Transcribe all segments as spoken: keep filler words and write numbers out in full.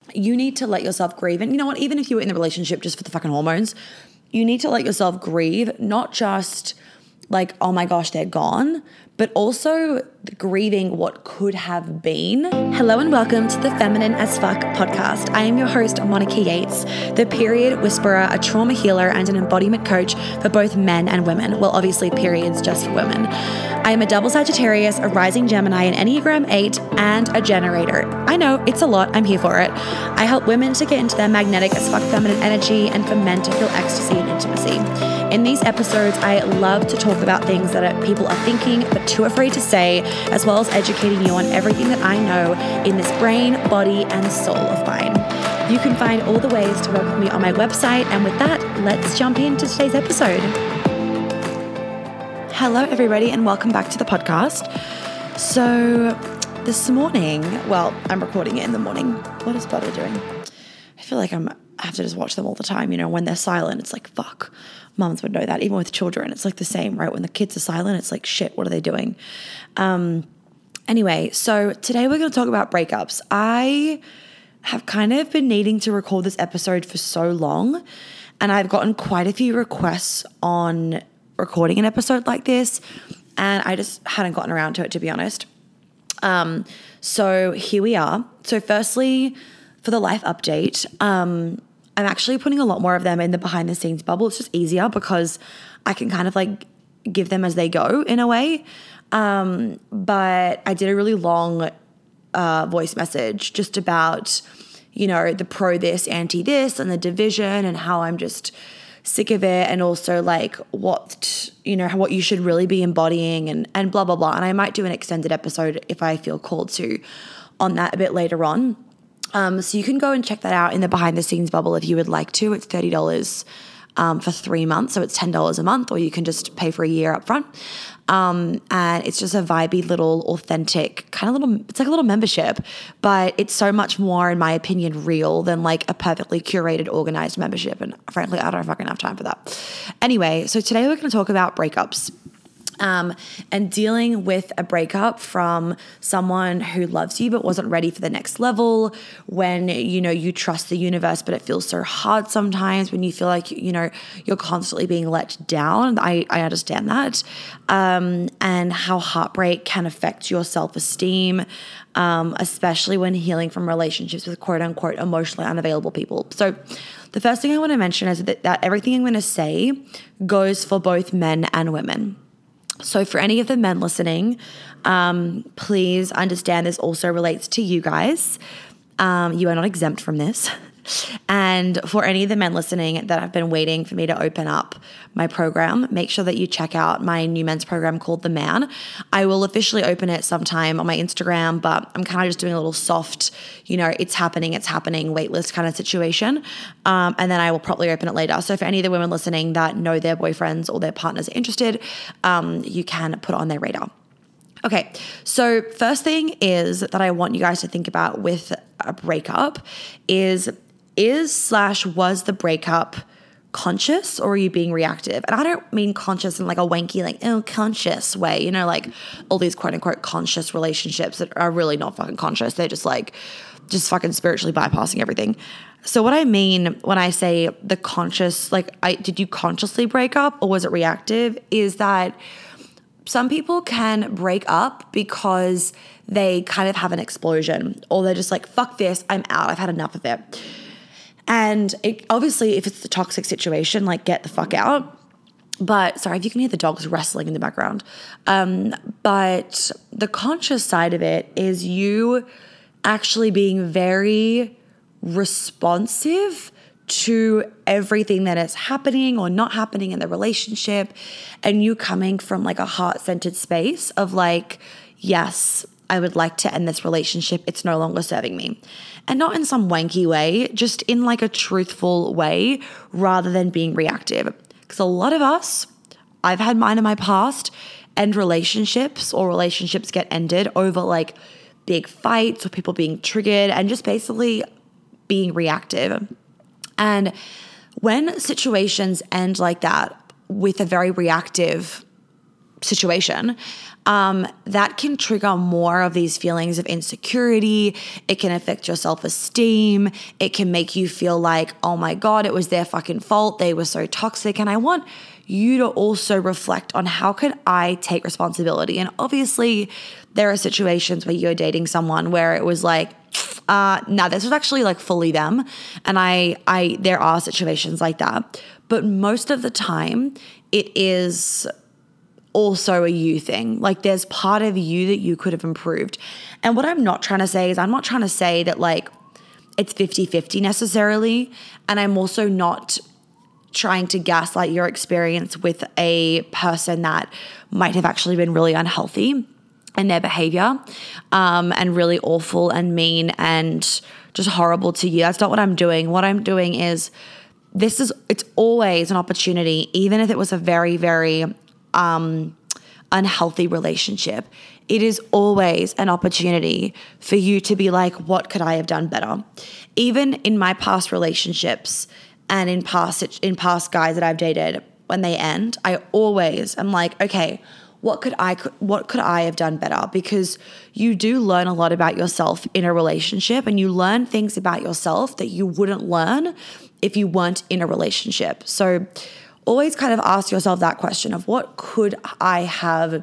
you need to let yourself grieve. And you know what, even if you were in the relationship just for the fucking hormones, you need to let yourself grieve, not just like, oh my gosh, they're gone, but also grieving what could have been. Hello and welcome to the Feminine as Fuck podcast. I am your host, Monica Yates, the period whisperer, a trauma healer, and an embodiment coach for both men and women. Well, obviously periods just for women. I am a double Sagittarius, a rising Gemini, an Enneagram eight, and a generator. I know, it's a lot. I'm here for it. I help women to get into their magnetic as fuck feminine energy and for men to feel ecstasy and intimacy. In these episodes, I love to talk about things that are, people are thinking but too afraid to say, as well as educating you on everything that I know in this brain, body, and soul of mine. You can find all the ways to work with me on my website. And with that, let's jump into today's episode. Hello, everybody, and welcome back to the podcast. So this morning, well, I'm recording it in the morning. What is Butter doing? I feel like I'm, I have to just watch them all the time. You know, when they're silent, it's like, fuck. Mums would know that. Even with children, it's like the same, right? When the kids are silent, it's like, shit, what are they doing? Um, anyway, so today we're going to talk about breakups. I have kind of been needing to record this episode for so long, and I've gotten quite a few requests on recording an episode like this, and I just hadn't gotten around to it, to be honest. Um, so here we are. So firstly, for the life update, um, I'm actually putting a lot more of them in the behind the scenes bubble. It's just easier because I can kind of like give them as they go in a way. Um, but I did a really long uh, voice message just about, you know, the pro this, anti this, and the division, and how I'm just sick of it, and also like what, you know, what you should really be embodying, and, and blah, blah, blah. And I might do an extended episode if I feel called to on that a bit later on. Um, so you can go and check that out in the behind the scenes bubble if you would like to. It's thirty dollars um, for three months. So it's ten dollars a month, or you can just pay for a year up front. Um, and it's just a vibey little authentic kind of little, it's like a little membership, but it's so much more, in my opinion, real than like a perfectly curated, organized membership. And frankly, I don't fucking have time for that. Anyway, so today we're going to talk about breakups. Um, and dealing with a breakup from someone who loves you but wasn't ready for the next level, when, you know, you trust the universe, but it feels so hard sometimes when you feel like, you know, you're constantly being let down. I, I understand that. Um, and how heartbreak can affect your self-esteem, um, especially when healing from relationships with quote unquote emotionally unavailable people. So the first thing I want to mention is that, that everything I'm going to say goes for both men and women. So for any of the men listening, um, please understand this also relates to you guys. Um, you are not exempt from this. And for any of the men listening that have been waiting for me to open up my program, make sure that you check out my new men's program called The Man. I will officially open it sometime on my Instagram, but I'm kind of just doing a little soft, you know, it's happening, it's happening, waitlist kind of situation. Um, and then I will probably open it later. So for any of the women listening that know their boyfriends or their partners are interested, um, you can put it on their radar. Okay, so first thing is that I want you guys to think about with a breakup is, is slash was the breakup conscious, or are you being reactive? And I don't mean conscious in like a wanky, like, oh, conscious way, you know, like all these quote unquote conscious relationships that are really not fucking conscious. They're just like, just fucking spiritually bypassing everything. So what I mean when I say the conscious, like, I did you consciously break up or was it reactive, is that some people can break up because they kind of have an explosion, or they're just like, fuck this, I'm out, I've had enough of it. And it, obviously, if it's the toxic situation, like, get the fuck out. But, sorry, if you can hear the dogs wrestling in the background. Um, but the conscious side of it is you actually being very responsive to everything that is happening or not happening in the relationship, and you coming from like a heart-centered space of like, yes, I would like to end this relationship. It's no longer serving me. And not in some wanky way, just in like a truthful way rather than being reactive. Because a lot of us, I've had mine in my past, end relationships, or relationships get ended over like big fights or people being triggered and just basically being reactive. And when situations end like that with a very reactive situation, um, that can trigger more of these feelings of insecurity. It can affect your self-esteem. It can make you feel like, oh my God, it was their fucking fault. They were so toxic. And I want you to also reflect on how could I take responsibility? And obviously there are situations where you're dating someone where it was like, uh, nah, this was actually like fully them. And I, I, there are situations like that, but most of the time it is also a you thing. Like there's part of you that you could have improved. And what I'm not trying to say is I'm not trying to say that like it's fifty-fifty necessarily. And I'm also not trying to gaslight your experience with a person that might have actually been really unhealthy in their behavior, um, and really awful and mean and just horrible to you. That's not what I'm doing. What I'm doing is this is, it's always an opportunity, even if it was a very, very um, unhealthy relationship. It is always an opportunity for you to be like, what could I have done better? Even in my past relationships and in past, in past guys that I've dated, when they end, I always am like, okay, what could I, what could I have done better? Because you do learn a lot about yourself in a relationship, and you learn things about yourself that you wouldn't learn if you weren't in a relationship. So always kind of ask yourself that question of what could I have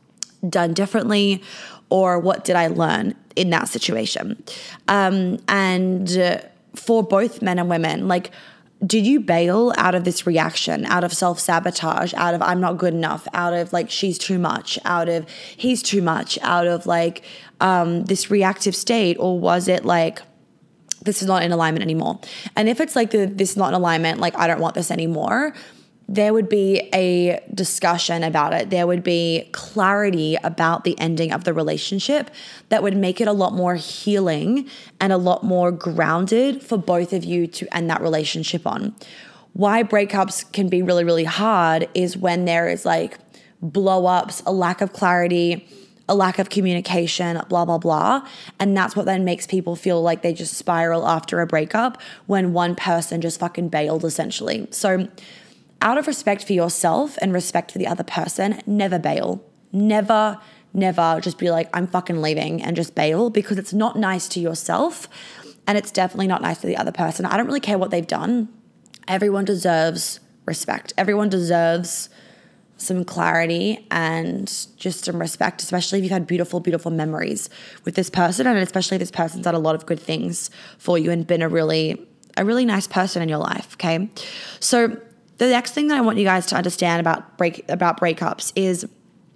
done differently, or what did I learn in that situation? Um, and for both men and women, like, did you bail out of this reaction, out of self-sabotage, out of I'm not good enough, out of like she's too much, out of he's too much, out of like um, this reactive state? Or was it like, this is not in alignment anymore? And if it's like the, this is not in alignment, like I don't want this anymore, there would be a discussion about it. There would be clarity about the ending of the relationship that would make it a lot more healing and a lot more grounded for both of you to end that relationship on. Why breakups can be really, really hard is when there is like blow ups, a lack of clarity, a lack of communication, blah, blah, blah. And that's what then makes people feel like they just spiral after a breakup when one person just fucking bailed essentially. So out of respect for yourself and respect for the other person, never bail. Never, never just be like, I'm fucking leaving and just bail, because it's not nice to yourself and it's definitely not nice to the other person. I don't really care what they've done. Everyone deserves respect. Everyone deserves some clarity and just some respect, especially if you've had beautiful, beautiful memories with this person, and especially if this person's done a lot of good things for you and been a really, a really nice person in your life, okay? So the next thing that I want you guys to understand about break about breakups is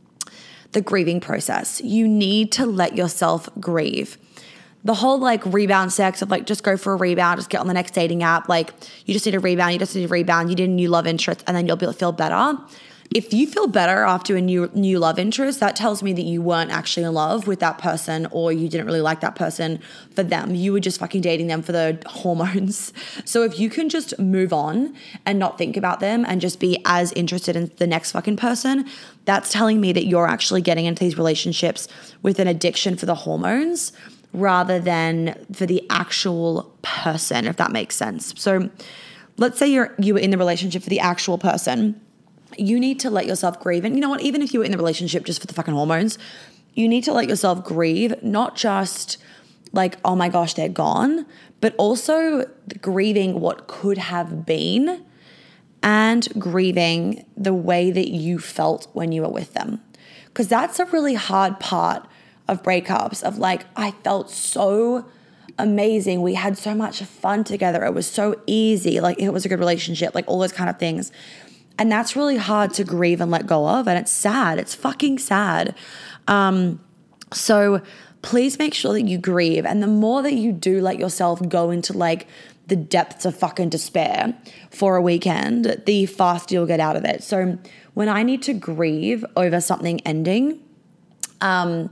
the grieving process. You need to let yourself grieve. The whole like rebound sex of like just go for a rebound, just get on the next dating app. Like you just need a rebound, you just need a rebound, you need a new love interest, and then you'll be, feel better. If you feel better after a new new love interest, that tells me that you weren't actually in love with that person, or you didn't really like that person for them. You were just fucking dating them for the hormones. So if you can just move on and not think about them and just be as interested in the next fucking person, that's telling me that you're actually getting into these relationships with an addiction for the hormones rather than for the actual person, if that makes sense. So let's say you're you were in the relationship for the actual person. You need to let yourself grieve. And you know what? Even if you were in the relationship just for the fucking hormones, you need to let yourself grieve, not just like, oh my gosh, they're gone, but also grieving what could have been and grieving the way that you felt when you were with them. Because that's a really hard part of breakups, of like, I felt so amazing. We had so much fun together. It was so easy. Like it was a good relationship, like all those kind of things. And that's really hard to grieve and let go of. And it's sad. It's fucking sad. Um, so please make sure that you grieve. And the more that you do let yourself go into like the depths of fucking despair for a weekend, the faster you'll get out of it. So when I need to grieve over something ending, um,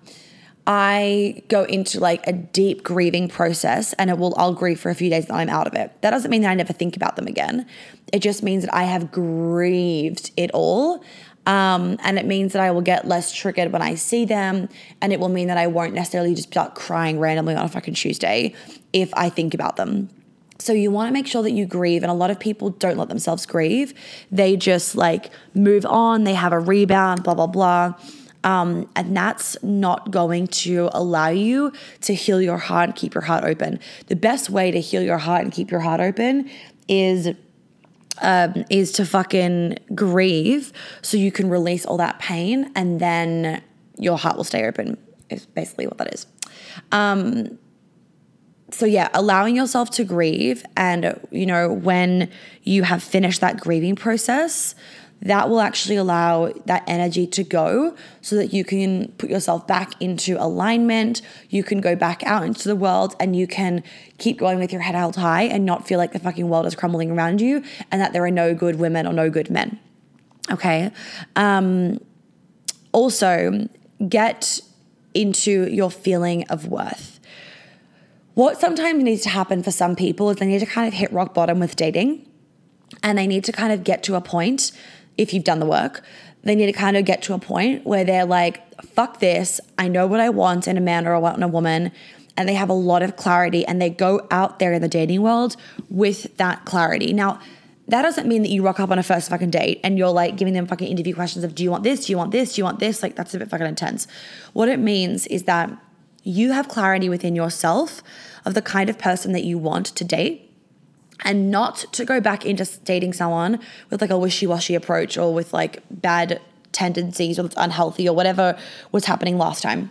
I go into like a deep grieving process, and it will, I'll grieve for a few days and I'm out of it. That doesn't mean that I never think about them again. It just means that I have grieved it all. Um, and it means that I will get less triggered when I see them. And it will mean that I won't necessarily just start crying randomly on a fucking Tuesday if I think about them. So you want to make sure that you grieve. And a lot of people don't let themselves grieve. They just like move on. They have a rebound, blah, blah, blah. Um, and that's not going to allow you to heal your heart and keep your heart open. The best way to heal your heart and keep your heart open is um, is to fucking grieve so you can release all that pain, and then your heart will stay open is basically what that is. Um, so yeah, allowing yourself to grieve, and, you know, when you have finished that grieving process, that will actually allow that energy to go so that you can put yourself back into alignment. You can go back out into the world and you can keep going with your head held high and not feel like the fucking world is crumbling around you and that there are no good women or no good men. Okay. Um, also, get into your feeling of worth. What sometimes needs to happen for some people is they need to kind of hit rock bottom with dating, and they need to kind of get to a point, if you've done the work, they need to kind of get to a point where they're like, fuck this, I know what I want in a man or I want in a woman, and they have a lot of clarity and they go out there in the dating world with that clarity. Now, that doesn't mean that you rock up on a first fucking date and you're like giving them fucking interview questions of, do you want this? Do you want this? Do you want this? Like, that's a bit fucking intense. What it means is that you have clarity within yourself of the kind of person that you want to date, and not to go back into dating someone with like a wishy-washy approach or with like bad tendencies or it's unhealthy or whatever was happening last time.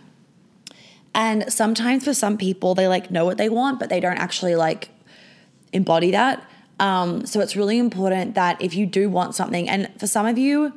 And sometimes for some people, they like know what they want, but they don't actually like embody that. Um, so it's really important that if you do want something, and for some of you,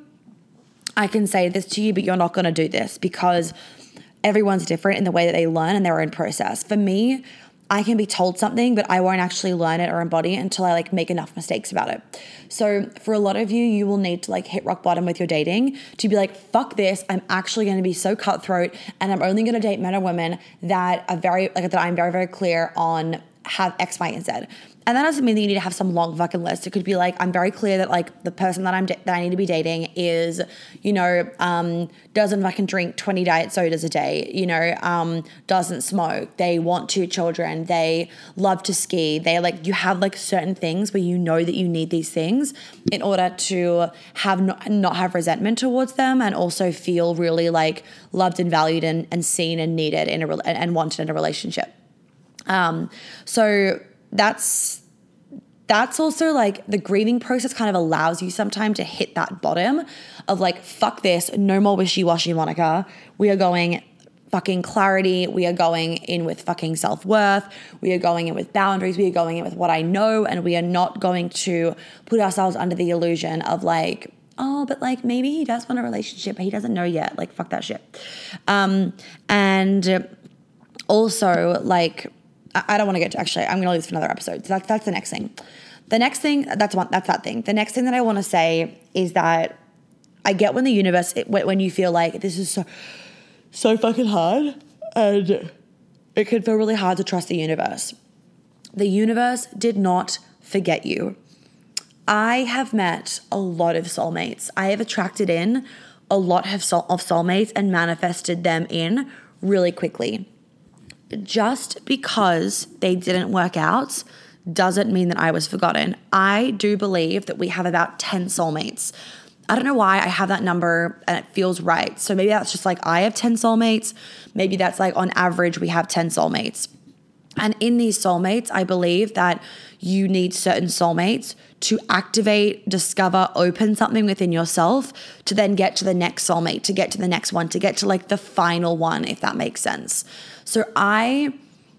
I can say this to you, but you're not going to do this because everyone's different in the way that they learn and their own process. For me, I can be told something, but I won't actually learn it or embody it until I like make enough mistakes about it. So for a lot of you, you will need to like hit rock bottom with your dating to be like, fuck this, I'm actually going to be so cutthroat and I'm only going to date men or women that are very, like that I'm very, very clear on have X, Y, and Z. And that doesn't mean that you need to have some long fucking list. It could be like, I'm very clear that like the person that I'm da- that I need to be dating is, you know, um, doesn't fucking drink twenty diet sodas a day, you know, um, doesn't smoke. They want two children. They love to ski. They like, you have like certain things where you know that you need these things in order to have not, not have resentment towards them, and also feel really like loved and valued and, and seen and needed in a re- and wanted in a relationship. Um, so that's, that's also like the grieving process kind of allows you sometime to hit that bottom of like, fuck this, no more wishy-washy, Monica. We are going fucking clarity. We are going in with fucking self-worth. We are going in with boundaries. We are going in with what I know. And we are not going to put ourselves under the illusion of like, oh, but like maybe he does want a relationship, but he doesn't know yet. Like, fuck that shit. Um, and also like, I don't want to get to, actually, I'm going to leave this for another episode. So that's, that's the next thing. The next thing, that's one, that's that thing. The next thing that I want to say is that I get when the universe, it, when you feel like this is so, so fucking hard and it can feel really hard to trust the universe. The universe did not forget you. I have met a lot of soulmates. I have attracted in a lot of, soul, of soulmates and manifested them in really quickly. Just because they didn't work out doesn't mean that I was forgotten. I do believe that we have about ten soulmates. I don't know why I have that number and it feels right. So maybe that's just like I have ten soulmates. Maybe that's like on average we have ten soulmates. And in these soulmates, I believe that you need certain soulmates to activate, discover, open something within yourself to then get to the next soulmate, to get to the next one, to get to like the final one, if that makes sense. So I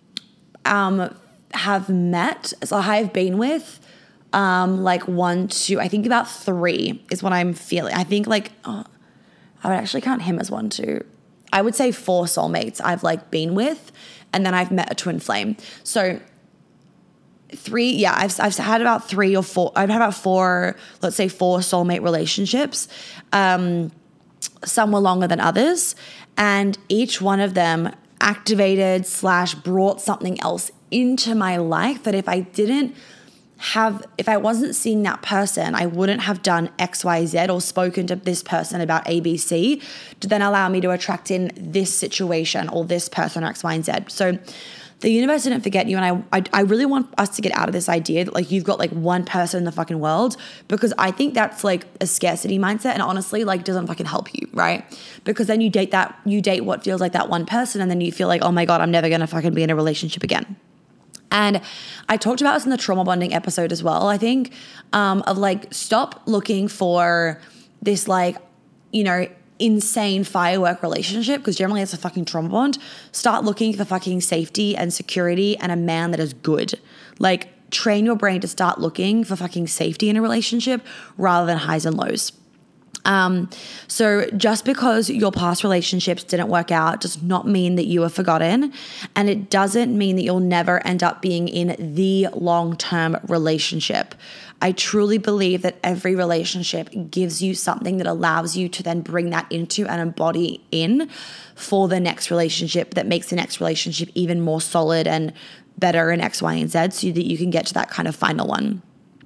um, have met, so I have been with um, like one, two, I think about three is what I'm feeling. I think like, oh, I would actually count him as one, two. I would say four soulmates I've like been with, and then I've met a twin flame. So three, yeah, I've I've had about three or four, I've had about four, let's say four soulmate relationships. Um, some were longer than others, and each one of them activated slash brought something else into my life that if I didn't have, if I wasn't seeing that person, I wouldn't have done X, Y, Z or spoken to this person about A, B, C to then allow me to attract in this situation or this person or X, Y, and Z. So the universe didn't forget you. And I, I, I really want us to get out of this idea that like you've got like one person in the fucking world, because I think that's like a scarcity mindset, and honestly like doesn't fucking help you, right? Because then you date that, you date what feels like that one person, and then you feel like, oh my God, I'm never going to fucking be in a relationship again. And I talked about this in the trauma bonding episode as well, I think, um, of like, stop looking for this like, you know, insane firework relationship, because generally it's a fucking trauma bond. Start looking for fucking safety and security and a man that is good. Like, train your brain to start looking for fucking safety in a relationship rather than highs and lows. Um, so just because your past relationships didn't work out does not mean that you are forgotten, and it doesn't mean that you'll never end up being in the long-term relationship. I truly believe that every relationship gives you something that allows you to then bring that into and embody in for the next relationship, that makes the next relationship even more solid and better in X, Y, and Z, so that you can get to that kind of final one.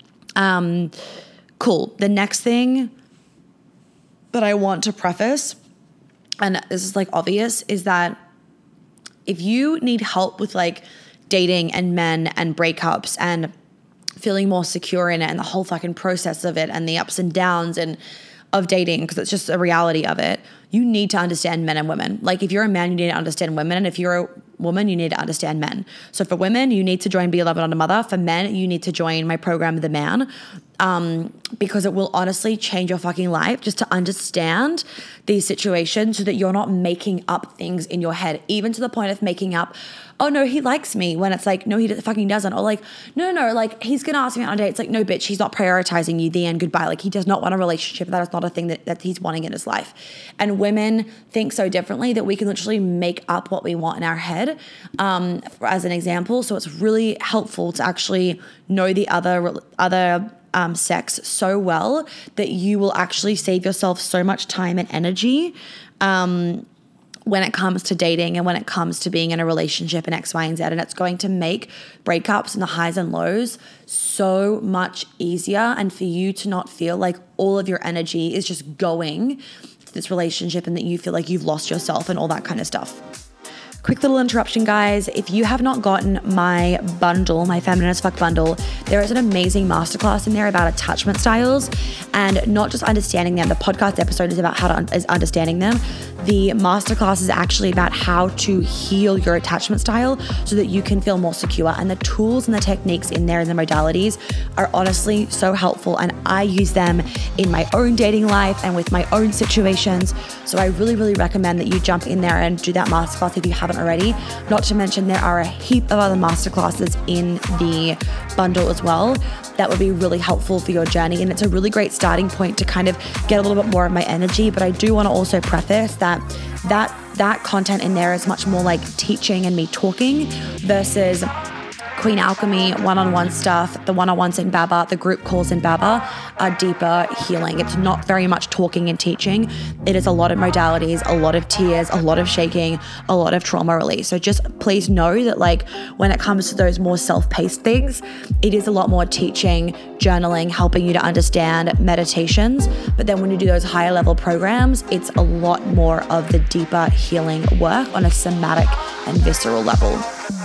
Um, cool. The next thing that I want to preface, and this is like obvious, is that if you need help with like dating and men and breakups and feeling more secure in it and the whole fucking process of it and the ups and downs and of dating, because it's just a reality of it, you need to understand men and women. Like, if you're a man, you need to understand women. And if you're a woman, you need to understand men. So for women, you need to join Be a Lover Not a Mother. For men, you need to join my program, The Man, um, because it will honestly change your fucking life just to understand these situations so that you're not making up things in your head, even to the point of making up, oh no, he likes me, when it's like, no, he fucking doesn't. Or like, no, no, no, like he's going to ask me out on a date. It's like, no, bitch, he's not prioritizing you, the end, goodbye. Like, he does not want a relationship. That is not a thing that, that he's wanting in his life. And women think so differently that we can literally make up what we want in our head, um, for, as an example. So it's really helpful to actually know the other, other, um, sex so well that you will actually save yourself so much time and energy, um, when it comes to dating and when it comes to being in a relationship and X, Y, and Z. And it's going to make breakups and the highs and lows so much easier, and for you to not feel like all of your energy is just going to this relationship and that you feel like you've lost yourself and all that kind of stuff. Quick little interruption, guys. If you have not gotten my bundle, my Feminine as Fuck bundle, there is an amazing masterclass in there about attachment styles, and not just understanding them. The podcast episode is about how to un- is understanding them. The masterclass is actually about how to heal your attachment style so that you can feel more secure. And the tools and the techniques in there and the modalities are honestly so helpful. And I use them in my own dating life and with my own situations. So I really, really recommend that you jump in there and do that masterclass if you haven't already. Not to mention, there are a heap of other masterclasses in the bundle as well that would be really helpful for your journey. And it's a really great starting point to kind of get a little bit more of my energy. But I do want to also preface that that that content in there is much more like teaching and me talking versus Queen Alchemy one-on-one stuff. The one-on-ones in Baba, the group calls in Baba are deeper healing. It's not very much talking and teaching. It is a lot of modalities, a lot of tears, a lot of shaking, a lot of trauma release. So just please know that like when it comes to those more self-paced things, it is a lot more teaching, journaling, helping you to understand, meditations. But then when you do those higher level programs, it's a lot more of the deeper healing work on a somatic and visceral level.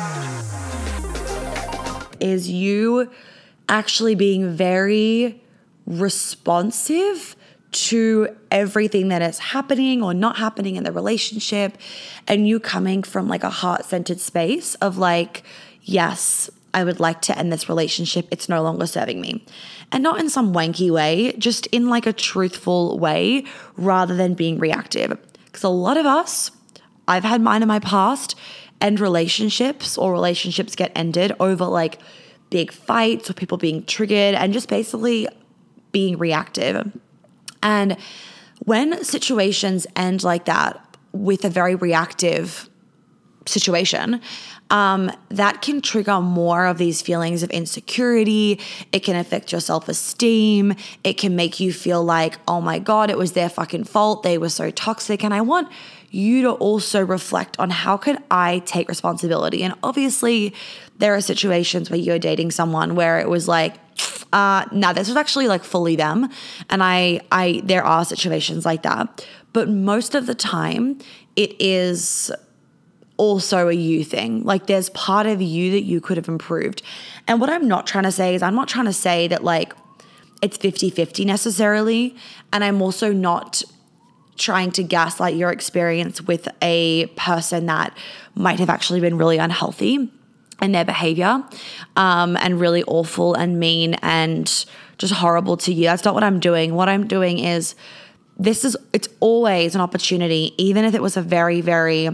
Is you actually being very responsive to everything that is happening or not happening in the relationship, and you coming from like a heart-centered space of like, yes, I would like to end this relationship. It's no longer serving me. And not in some wanky way, just in like a truthful way rather than being reactive. Because a lot of us, I've had mine in my past, end relationships or relationships get ended over like big fights or people being triggered and just basically being reactive. And when situations end like that with a very reactive situation, um, that can trigger more of these feelings of insecurity. It can affect your self-esteem. It can make you feel like, oh my God, it was their fucking fault. They were so toxic. And I want you to also reflect on how can I take responsibility? And obviously there are situations where you're dating someone where it was like, uh, no, this was actually like fully them. And I, I, there are situations like that, but most of the time it is also a you thing. Like there's part of you that you could have improved. And what I'm not trying to say is I'm not trying to say that like it's fifty-fifty necessarily. And I'm also not trying to gaslight your experience with a person that might have actually been really unhealthy in their behavior, um, and really awful and mean and just horrible to you. That's not what I'm doing. What I'm doing is this is, it's always an opportunity, even if it was a very, very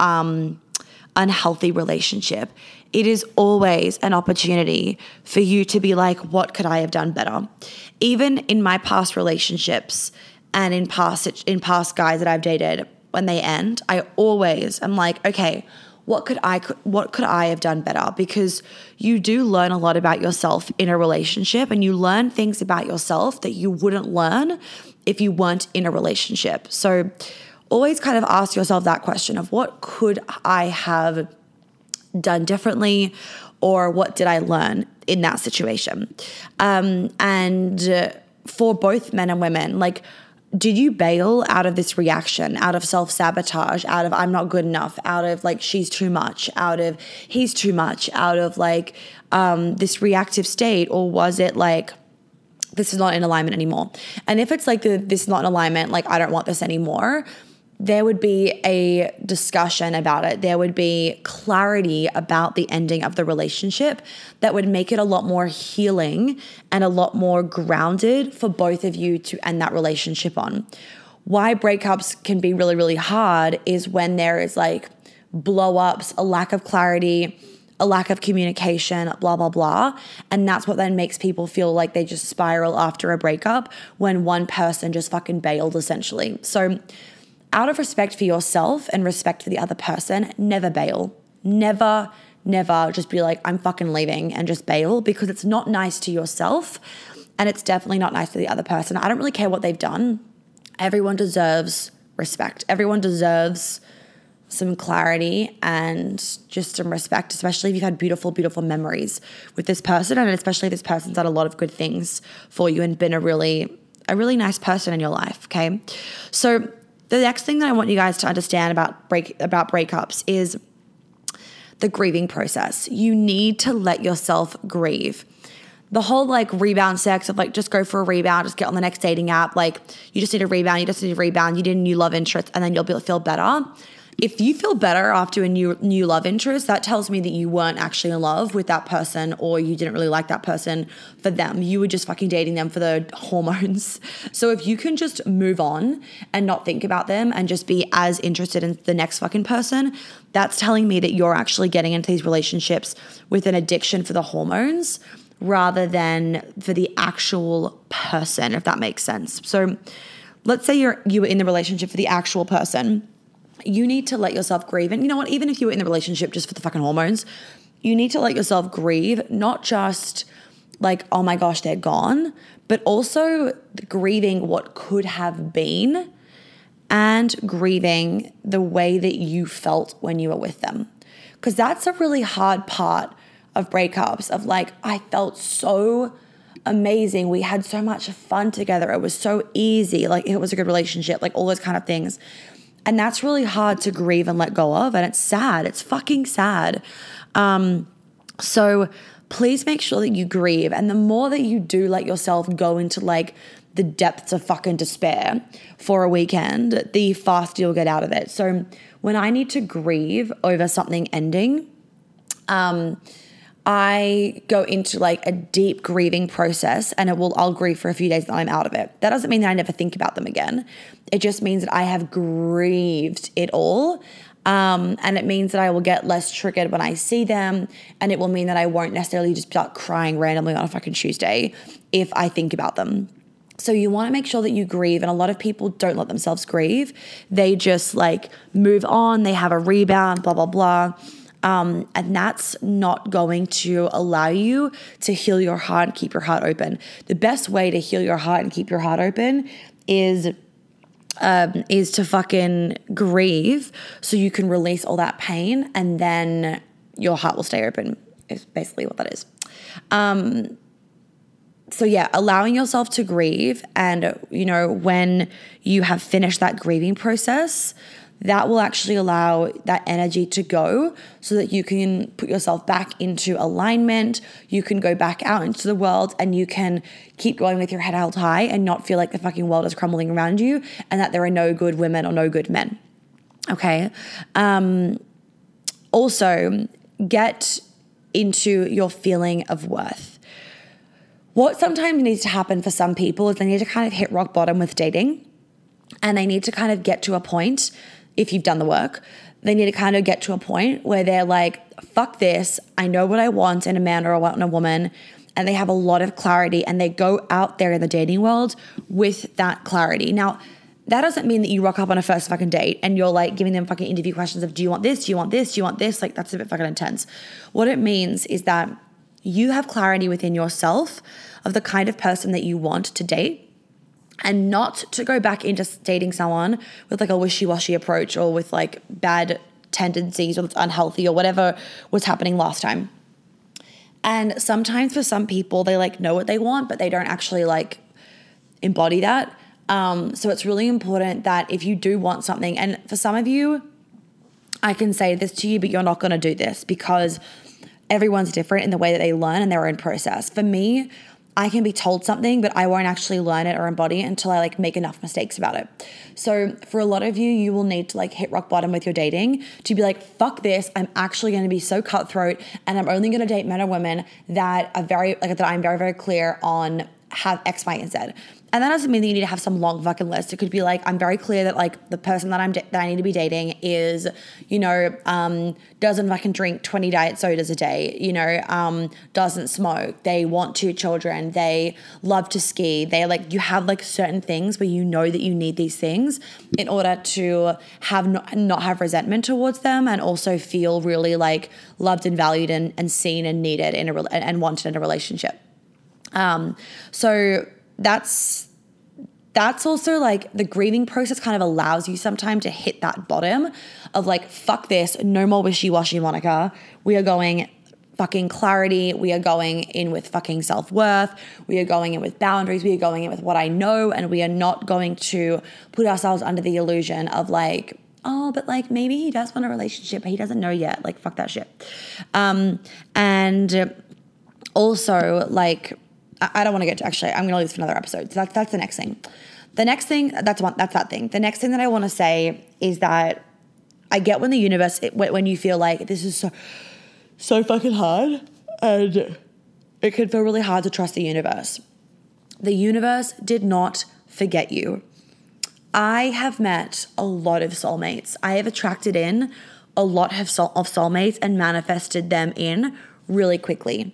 um, unhealthy relationship. It is always an opportunity for you to be like, what could I have done better? Even in my past relationships and in past, in past guys that I've dated, when they end, I always am like, okay, What could I what could I have done better? Because you do learn a lot about yourself in a relationship, and you learn things about yourself that you wouldn't learn if you weren't in a relationship. So always kind of ask yourself that question of what could I have done differently, or what did I learn in that situation? Um, and for both men and women, like, did you bail out of this reaction, out of self-sabotage, out of I'm not good enough, out of like she's too much, out of he's too much, out of like um, this reactive state? Or was it like, this is not in alignment anymore? And if it's like the, this is not in alignment, like I don't want this anymore, there would be a discussion about it. There would be clarity about the ending of the relationship that would make it a lot more healing and a lot more grounded for both of you to end that relationship on. Why breakups can be really, really hard is when there is like blow-ups, a lack of clarity, a lack of communication, blah, blah, blah. And that's what then makes people feel like they just spiral after a breakup when one person just fucking bailed, essentially. So out of respect for yourself and respect for the other person, never bail. Never, never just be like, I'm fucking leaving and just bail, because it's not nice to yourself and it's definitely not nice to the other person. I don't really care what they've done. Everyone deserves respect. Everyone deserves some clarity and just some respect, especially if you've had beautiful, beautiful memories with this person, and especially if this person's done a lot of good things for you and been a really, a really nice person in your life, okay? So the next thing that I want you guys to understand about break about breakups is the grieving process. You need to let yourself grieve. The whole like rebound sex of like just go for a rebound, just get on the next dating app. Like you just need a rebound, you just need a rebound, you need a new love interest, and then you'll be, feel better. If you feel better after a new new love interest, that tells me that you weren't actually in love with that person, or you didn't really like that person for them. You were just fucking dating them for the hormones. So if you can just move on and not think about them and just be as interested in the next fucking person, that's telling me that you're actually getting into these relationships with an addiction for the hormones rather than for the actual person, if that makes sense. So let's say you're you were in the relationship for the actual person. You need to let yourself grieve. And you know what? Even if you were in the relationship just for the fucking hormones, you need to let yourself grieve, not just like, oh my gosh, they're gone, but also grieving what could have been and grieving the way that you felt when you were with them. Because that's a really hard part of breakups, of like, I felt so amazing. We had so much fun together. It was so easy. Like it was a good relationship, like all those kind of things. And that's really hard to grieve and let go of. And it's sad. It's fucking sad. Um, so please make sure that you grieve. And the more that you do let yourself go into like the depths of fucking despair for a weekend, the faster you'll get out of it. So when I need to grieve over something ending, um, I go into like a deep grieving process, and it will, I'll grieve for a few days and I'm out of it. That doesn't mean that I never think about them again. It just means that I have grieved it all. Um, and it means that I will get less triggered when I see them. And it will mean that I won't necessarily just start crying randomly on a fucking Tuesday if I think about them. So you want to make sure that you grieve. And a lot of people don't let themselves grieve. They just like move on. They have a rebound, blah, blah, blah. Um, and that's not going to allow you to heal your heart and keep your heart open. The best way to heal your heart and keep your heart open is um, is to fucking grieve so you can release all that pain, and then your heart will stay open is basically what that is. Um, so yeah, allowing yourself to grieve, and you know, when you have finished that grieving process, that will actually allow that energy to go so that you can put yourself back into alignment. You can go back out into the world and you can keep going with your head held high and not feel like the fucking world is crumbling around you and that there are no good women or no good men. Okay. Um, also, get into your feeling of worth. What sometimes needs to happen for some people is they need to kind of hit rock bottom with dating, and they need to kind of get to a point, if you've done the work, they need to kind of get to a point where they're like, fuck this, I know what I want in a man or I want in a woman, and they have a lot of clarity and they go out there in the dating world with that clarity. Now, that doesn't mean that you rock up on a first fucking date and you're like giving them fucking interview questions of, do you want this? Do you want this? Do you want this? Like, that's a bit fucking intense. What it means is that you have clarity within yourself of the kind of person that you want to date, and not to go back into dating someone with like a wishy-washy approach or with like bad tendencies or that's unhealthy or whatever was happening last time. And sometimes for some people, they like know what they want, but they don't actually like embody that. Um, so it's really important that if you do want something, and for some of you, I can say this to you, but you're not going to do this because everyone's different in the way that they learn and their own process. For me, I can be told something, but I won't actually learn it or embody it until I like make enough mistakes about it. So for a lot of you, you will need to like hit rock bottom with your dating to be like, fuck this, I'm actually going to be so cutthroat and I'm only going to date men or women that are very, like that I'm very, very clear on have X, Y, and Z. And that doesn't mean that you need to have some long fucking list. It could be like, I'm very clear that like the person that I'm da- that I need to be dating is, you know, um, doesn't fucking drink twenty diet sodas a day, you know, um, doesn't smoke. They want two children. They love to ski. They like, you have like certain things where you know that you need these things in order to have not, not have resentment towards them and also feel really like loved and valued and, and seen and needed in a re- and wanted in a relationship. Um, so that's, that's also like the grieving process kind of allows you sometime to hit that bottom of like, fuck this, no more wishy-washy, Monica. We are going fucking clarity. We are going in with fucking self-worth. We are going in with boundaries. We are going in with what I know. And we are not going to put ourselves under the illusion of like, oh, but like maybe he does want a relationship, but he doesn't know yet. Like, fuck that shit. Um, and also like, I don't want to get to, actually, I'm going to leave this for another episode. So that's, that's the next thing. The next thing, that's one, that's that thing. The next thing that I want to say is that I get when the universe, it, when you feel like this is so, so fucking hard and it can feel really hard to trust the universe. The universe did not forget you. I have met a lot of soulmates. I have attracted in a lot of soul, of soulmates and manifested them in really quickly.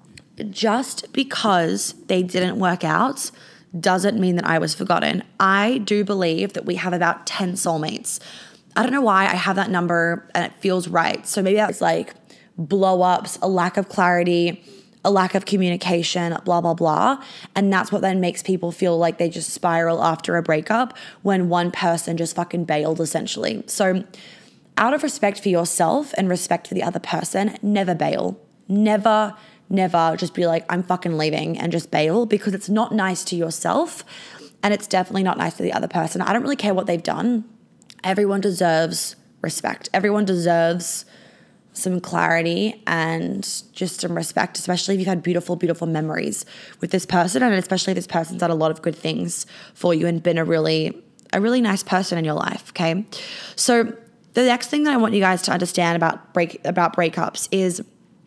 Just because they didn't work out doesn't mean that I was forgotten. I do believe that we have about ten soulmates. I don't know why I have that number and it feels right. So maybe that's like blow ups, a lack of clarity, a lack of communication, blah, blah, blah. And that's what then makes people feel like they just spiral after a breakup when one person just fucking bailed essentially. So out of respect for yourself and respect for the other person, never bail. Never Never just be like, I'm fucking leaving and just bail, because it's not nice to yourself and it's definitely not nice to the other person. I don't really care what they've done. Everyone deserves respect. Everyone deserves some clarity and just some respect, especially if you've had beautiful, beautiful memories with this person, and especially if this person's done a lot of good things for you and been a really, a really nice person in your life, okay? So the next thing that I want you guys to understand about break about breakups is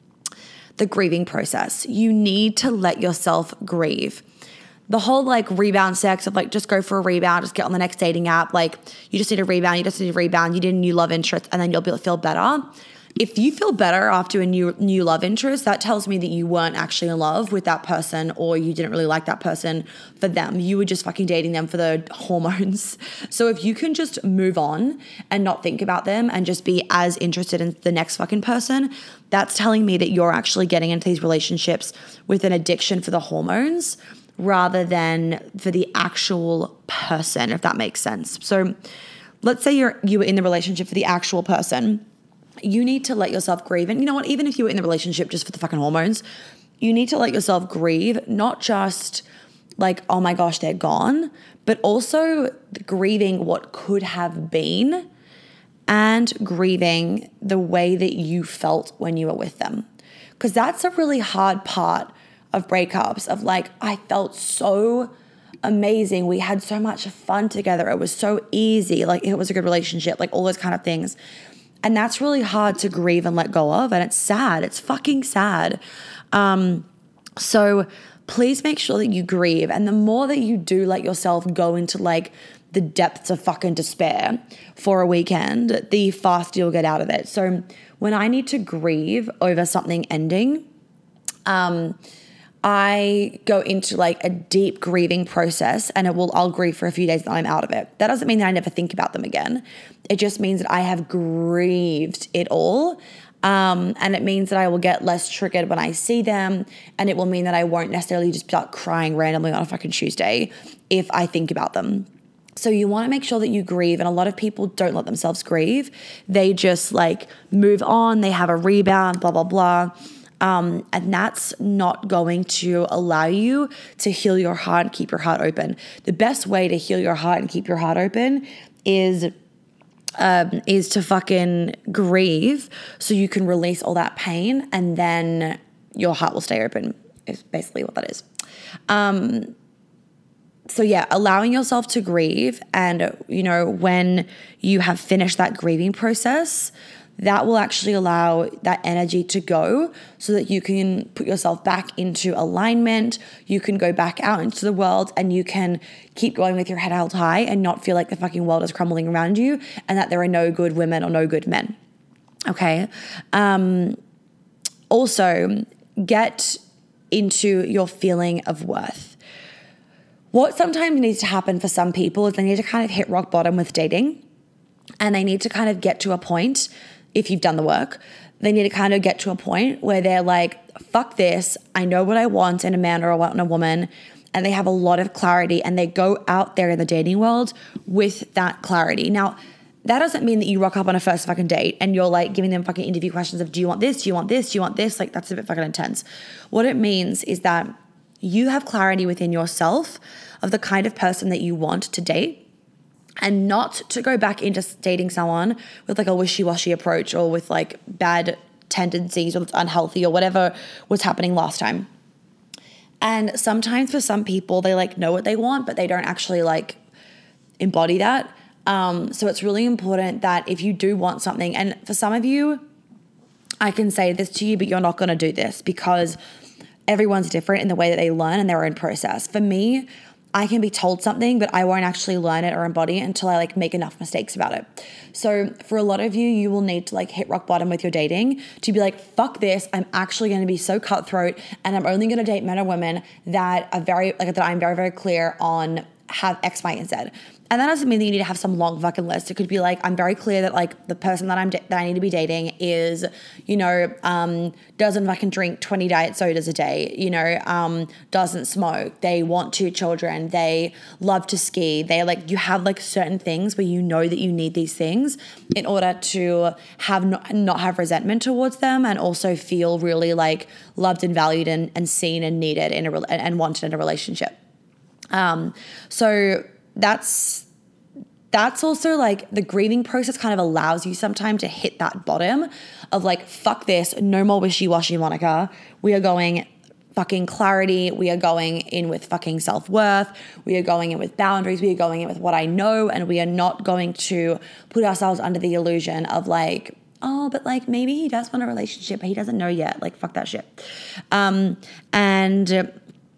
the grieving process. You need to let yourself grieve. The whole like rebound sex of like, just go for a rebound, just get on the next dating app. Like you just need a rebound, you just need a rebound, you need a new love interest, and then you'll be, feel better. If you feel better after a new new love interest, that tells me that you weren't actually in love with that person, or you didn't really like that person for them. You were just fucking dating them for the hormones. So if you can just move on and not think about them and just be as interested in the next fucking person, that's telling me that you're actually getting into these relationships with an addiction for the hormones rather than for the actual person, if that makes sense. So let's say you're you were in the relationship for the actual person. You need to let yourself grieve. And you know what? Even if you were in the relationship just for the fucking hormones, you need to let yourself grieve, not just like, oh my gosh, they're gone, but also grieving what could have been and grieving the way that you felt when you were with them. Because that's a really hard part of breakups, of like, I felt so amazing. We had so much fun together. It was so easy. Like, it was a good relationship, like all those kind of things. And that's really hard to grieve and let go of. And it's sad. It's fucking sad. Um, so please make sure that you grieve. And the more that you do let yourself go into like the depths of fucking despair for a weekend, the faster you'll get out of it. So when I need to grieve over something ending, um, I go into like a deep grieving process, and it will, I'll grieve for a few days and I'm out of it. That doesn't mean that I never think about them again. It just means that I have grieved it all. Um, and it means that I will get less triggered when I see them. And it will mean that I won't necessarily just start crying randomly on a fucking Tuesday if I think about them. So you want to make sure that you grieve. And a lot of people don't let themselves grieve. They just like move on. They have a rebound, blah, blah, blah. Um, and that's not going to allow you to heal your heart and keep your heart open. The best way to heal your heart and keep your heart open is um, is to fucking grieve so you can release all that pain, and then your heart will stay open, is basically what that is. Um, so yeah, allowing yourself to grieve, and, you know, when you have finished that grieving process, that will actually allow that energy to go so that you can put yourself back into alignment. You can go back out into the world and you can keep going with your head held high and not feel like the fucking world is crumbling around you and that there are no good women or no good men. Okay. Um, also, get into your feeling of worth. What sometimes needs to happen for some people is they need to kind of hit rock bottom with dating, and they need to kind of get to a point, if you've done the work, they need to kind of get to a point where they're like, fuck this, I know what I want in a man or I want in a woman, and they have a lot of clarity and they go out there in the dating world with that clarity. Now, that doesn't mean that you rock up on a first fucking date and you're like giving them fucking interview questions of, do you want this, do you want this, do you want this? Like, that's a bit fucking intense. What it means is that you have clarity within yourself of the kind of person that you want to date, and not to go back into dating someone with like a wishy-washy approach or with like bad tendencies or it's unhealthy or whatever was happening last time. And sometimes for some people, they like know what they want, but they don't actually like embody that. Um, so it's really important that if you do want something, and for some of you, I can say this to you, but you're not going to do this because everyone's different in the way that they learn and their own process. For me, I can be told something, but I won't actually learn it or embody it until I like make enough mistakes about it. So for a lot of you, you will need to like hit rock bottom with your dating to be like, fuck this, I'm actually going to be so cutthroat and I'm only going to date men or women that are very, like that I'm very, very clear on have X, Y, and Z. And that doesn't mean that you need to have some long fucking list. It could be like, I'm very clear that like the person that I'm da- that I need to be dating is, you know, um, doesn't fucking drink twenty diet sodas a day, you know, um, doesn't smoke. They want two children. They love to ski. They like, you have like certain things where you know that you need these things in order to have not, not have resentment towards them, and also feel really like loved and valued and, and seen and needed in a re- and wanted in a relationship. Um, so that's, that's also like the grieving process kind of allows you sometime to hit that bottom of like, fuck this, no more wishy-washy, Monica. We are going fucking clarity. We are going in with fucking self-worth. We are going in with boundaries. We are going in with what I know. And we are not going to put ourselves under the illusion of like, oh, but like maybe he does want a relationship, but he doesn't know yet. Like, fuck that shit. Um, and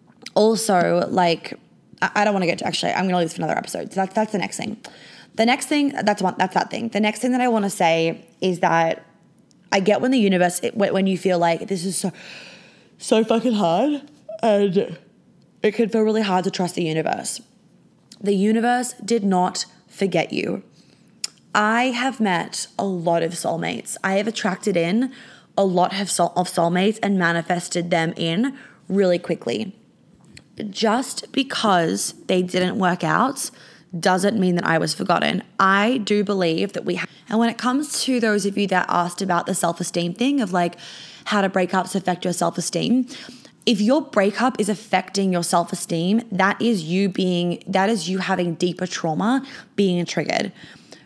also like, I don't want to get to, actually, I'm going to leave this for another episode. So that's, that's the next thing. The next thing, that's one, that's that thing. The next thing that I want to say is that I get when the universe, it, when you feel like this is so, so fucking hard, and it can feel really hard to trust the universe. The universe did not forget you. I have met a lot of soulmates. I have attracted in a lot of soul, of soulmates and manifested them in really quickly. Just because they didn't work out doesn't mean that I was forgotten. I do believe that we have, and when it comes to those of you that asked about the self-esteem thing of like how do breakups affect your self-esteem, if your breakup is affecting your self-esteem, that is you being, that is you having deeper trauma being triggered.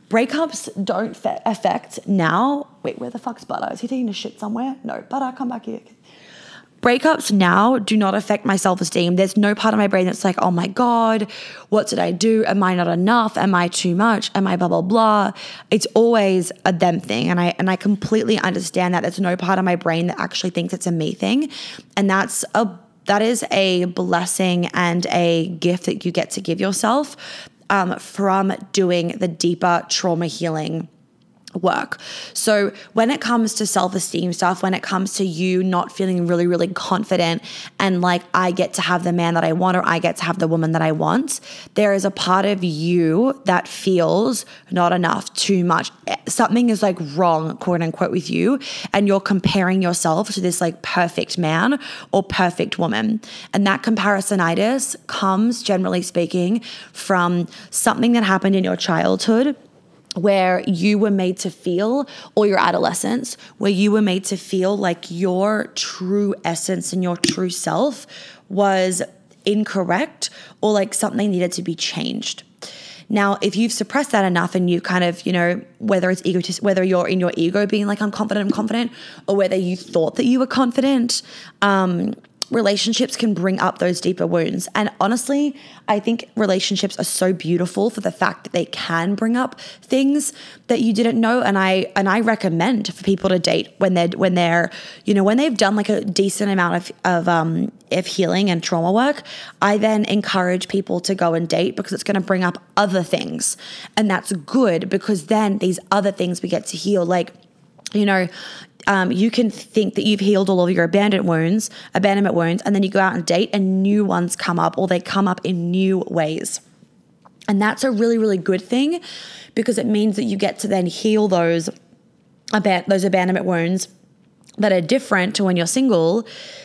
breakups don't fe- affect now. Wait, where the fuck's Butter? Is he taking a shit somewhere? No, Butter, come back here. Breakups now do not affect my self-esteem. There's no part of my brain that's like, oh my God, what did I do? Am I not enough? Am I too much? Am I blah, blah, blah? It's always a them thing. And I and I completely understand that. There's no part of my brain that actually thinks it's a me thing. And that's a that is a blessing and a gift that you get to give yourself um, from doing the deeper trauma healing work. So when it comes to self-esteem stuff, when it comes to you not feeling really, really confident and like, I get to have the man that I want, or I get to have the woman that I want, there is a part of you that feels not enough, too much. Something is like wrong, quote unquote, with you. And you're comparing yourself to this like perfect man or perfect woman. And that comparisonitis comes, generally speaking, from something that happened in your childhood, where you were made to feel, or your adolescence, where you were made to feel like your true essence and your true self was incorrect, or like something needed to be changed. Now, if you've suppressed that enough and you kind of, you know, whether it's ego, whether you're in your ego being like, I'm confident, I'm confident, or whether you thought that you were confident, um, relationships can bring up those deeper wounds. And honestly, I think relationships are so beautiful for the fact that they can bring up things that you didn't know. And I and I recommend for people to date when they're when they're, you know, when they've done like a decent amount of of um of healing and trauma work. I then encourage people to go and date, because it's going to bring up other things. And that's good, because then these other things we get to heal, like, you know, Um, you can think that you've healed all of your abandoned wounds, abandonment wounds, and then you go out and date and new ones come up, or they come up in new ways. And that's a really, really good thing, because it means that you get to then heal those, aban- those abandonment wounds that are different to when you're single.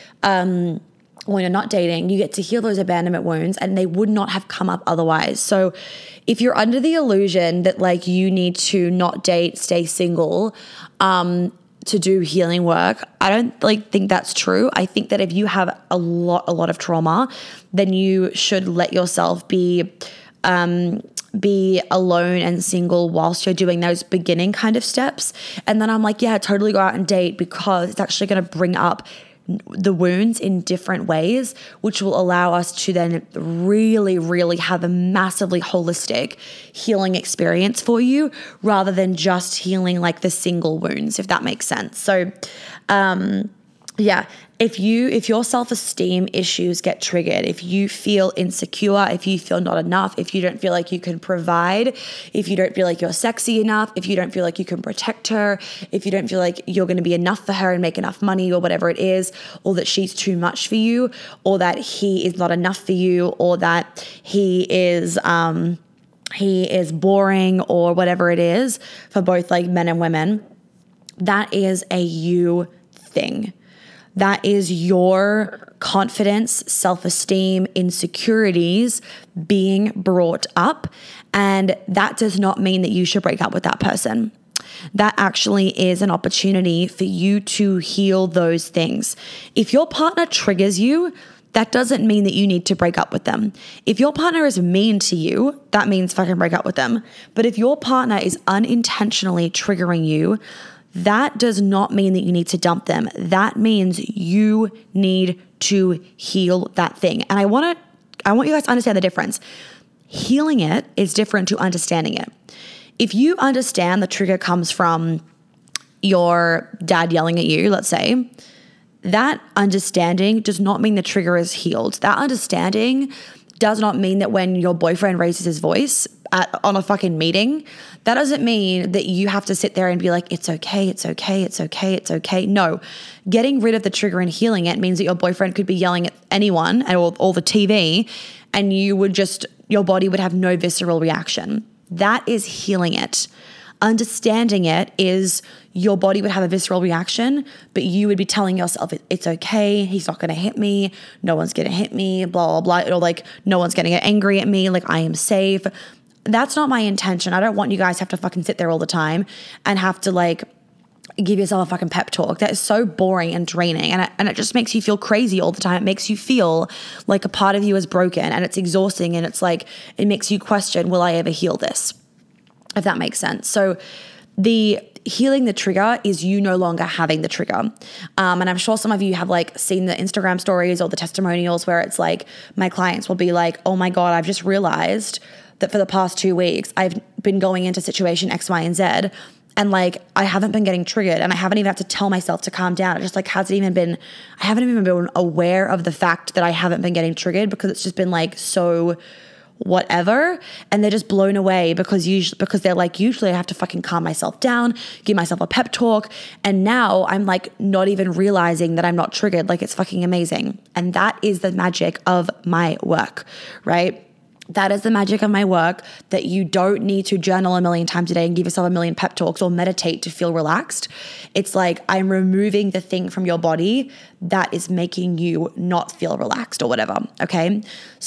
Um, when you're not dating, you get to heal those abandonment wounds, and they would not have come up otherwise. So if you're under the illusion that like you need to not date, stay single, um, to do healing work, I don't like think that's true. I think that if you have a lot, a lot of trauma, then you should let yourself be, um, be alone and single whilst you're doing those beginning kind of steps. And then I'm like, yeah, totally go out and date, because it's actually going to bring up the wounds in different ways, which will allow us to then really, really have a massively holistic healing experience for you, rather than just healing like the single wounds, if that makes sense. So, um, yeah, if you, if your self-esteem issues get triggered, if you feel insecure, if you feel not enough, if you don't feel like you can provide, if you don't feel like you're sexy enough, if you don't feel like you can protect her, if you don't feel like you're going to be enough for her and make enough money, or whatever it is, or that she's too much for you, or that he is not enough for you, or that he is, um, he is boring, or whatever it is for both like men and women, that is a you thing. That is your confidence, self-esteem, insecurities being brought up. And that does not mean that you should break up with that person. That actually is an opportunity for you to heal those things. If your partner triggers you, that doesn't mean that you need to break up with them. If your partner is mean to you, that means fucking break up with them. But if your partner is unintentionally triggering you, that does not mean that you need to dump them. That means you need to heal that thing. And I want to, I want you guys to understand the difference. Healing it is different to understanding it. If you understand the trigger comes from your dad yelling at you, let's say, that understanding does not mean the trigger is healed. That understanding does not mean that when your boyfriend raises his voice at, on a fucking meeting, that doesn't mean that you have to sit there and be like, it's okay, it's okay, it's okay, it's okay. No, getting rid of the trigger and healing it means that your boyfriend could be yelling at anyone or, or the T V, and you would just, your body would have no visceral reaction. That is healing it. Understanding it is your body would have a visceral reaction, but you would be telling yourself, it's okay, he's not going to hit me, no one's going to hit me, blah, blah, blah, or like, no one's going to get angry at me, like I am safe. That's not my intention. I don't want you guys to have to fucking sit there all the time and have to like give yourself a fucking pep talk. That is so boring and draining, and it, and it just makes you feel crazy all the time. It makes you feel like a part of you is broken, and it's exhausting, and it's like, it makes you question, will I ever heal this? if that makes sense. So the healing the trigger is you no longer having the trigger. Um, and I'm sure some of you have like seen the Instagram stories or the testimonials where it's like my clients will be like, oh my God, I've just realized that for the past two weeks, I've been going into situation X, Y, and Z. And like, I haven't been getting triggered and I haven't even had to tell myself to calm down. It just like hasn't even been, I haven't even been aware of the fact that I haven't been getting triggered because it's just been like so whatever. And they're just blown away because usually, because they're like, usually I have to fucking calm myself down, give myself a pep talk. And now I'm like not even realizing that I'm not triggered. Like it's fucking amazing. And that is the magic of my work, right? That is the magic of my work, that you don't need to journal a million times a day and give yourself a million pep talks or meditate to feel relaxed. It's like I'm removing the thing from your body that is making you not feel relaxed or whatever, okay?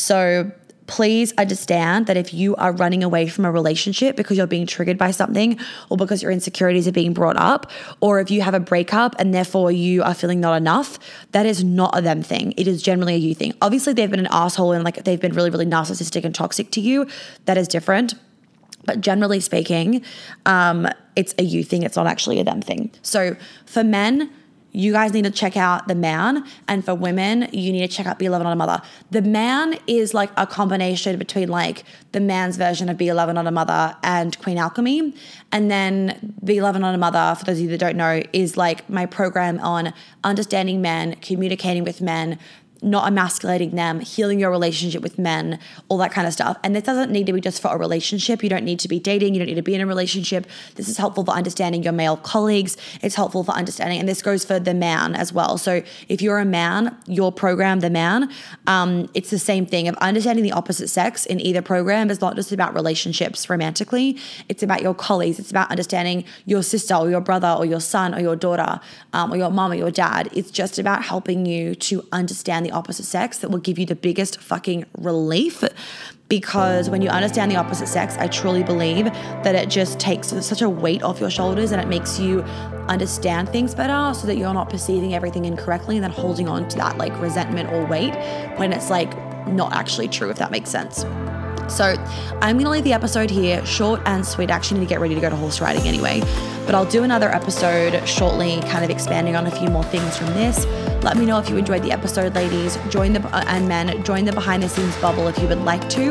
So please understand that if you are running away from a relationship because you're being triggered by something or because your insecurities are being brought up, or if you have a breakup and therefore you are feeling not enough, that is not a them thing. It is generally a you thing. Obviously, they've been an asshole and like they've been really, really narcissistic and toxic to you. That is different. But generally speaking, um, it's a you thing. It's not actually a them thing. So for men, you guys need to check out the man. And for women, you need to check out Be Eleven Not a Mother. The man is like a combination between like the man's version of Be Eleven Not a Mother and Queen Alchemy. And then Be Eleven Not a Mother, for those of you that don't know, is like my program on understanding men, communicating with men, not emasculating them, healing your relationship with men, all that kind of stuff. And this doesn't need to be just for a relationship. You don't need to be dating. You don't need to be in a relationship. This is helpful for understanding your male colleagues. It's helpful for understanding, and this goes for the man as well. So if you're a man, your program, the man, um, it's the same thing of understanding the opposite sex in either program is not just about relationships romantically. It's about your colleagues. It's about understanding your sister or your brother or your son or your daughter um, or your mom or your dad. It's just about helping you to understand the opposite sex that will give you the biggest fucking relief, because when you understand the opposite sex, I truly believe that it just takes such a weight off your shoulders and it makes you understand things better so that you're not perceiving everything incorrectly and then holding on to that like resentment or weight when it's like not actually true, if that makes sense. So I'm going to leave the episode here, short and sweet. I actually need to get ready to go to horse riding anyway, but I'll do another episode shortly, kind of expanding on a few more things from this. Let me know if you enjoyed the episode, ladies. Join the, uh, and men, join the behind the scenes bubble if you would like to.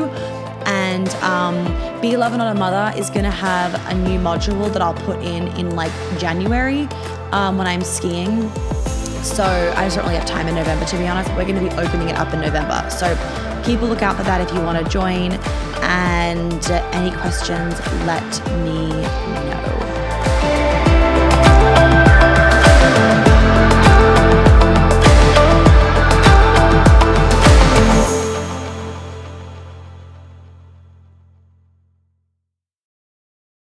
And um, Be Eleven Not a Mother is going to have a new module that I'll put in in like January um, when I'm skiing. So I just don't really have time in November, to be honest. We're going to be opening it up in November. So keep a lookout for that if you want to join. And uh, any questions, let me